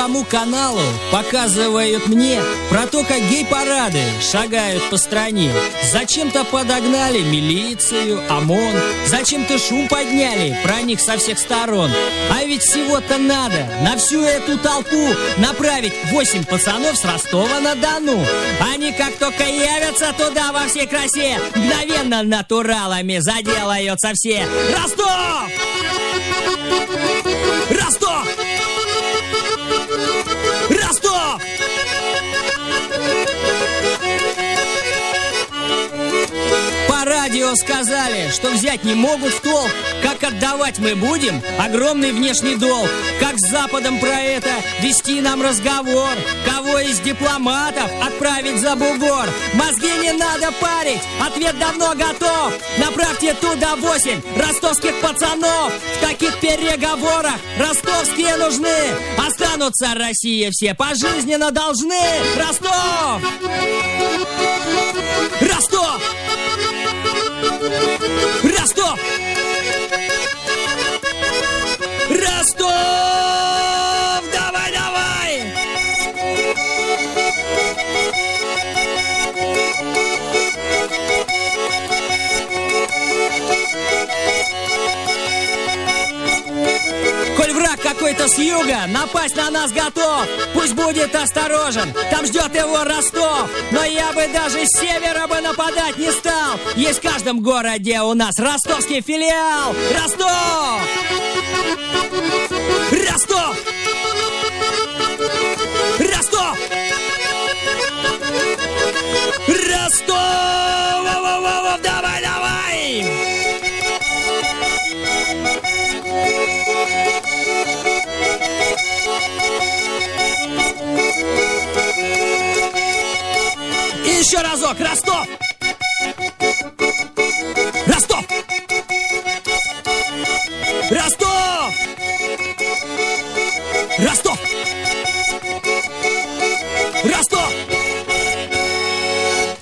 тому каналу показывают мне про то, как гей-парады шагают по стране. Зачем-то подогнали милицию, ОМОН, зачем-то шум подняли про них со всех сторон. А ведь всего-то надо на всю эту толпу направить 8 пацанов с Ростова-на-Дону. Они как только явятся туда во всей красе, мгновенно натуралами заделаются все. Ростов! Ростов! Ростов! По радио сказали, что взять не могут в толк. Как отдавать мы будем огромный внешний долг? Как с Западом про это вести нам разговор? Кого из дипломатов отправить за бугор? Мозги не надо парить, ответ давно готов. Направьте туда 8 ростовских пацанов. В таких переговорах ростовские нужны. Останутся России все пожизненно должны. Ростов! Ростов! Ростов! Ростов! Давай, давай! Коль враг какой-то с юга напасть на нас готов, пусть будет осторожен, там ждет его Ростов. Но я бы даже с севера бы нападать не стал. Есть в каждом городе у нас ростовский филиал. Ростов! Ростов! Ростов! Ростов! Давай, давай! И еще разок, Ростов!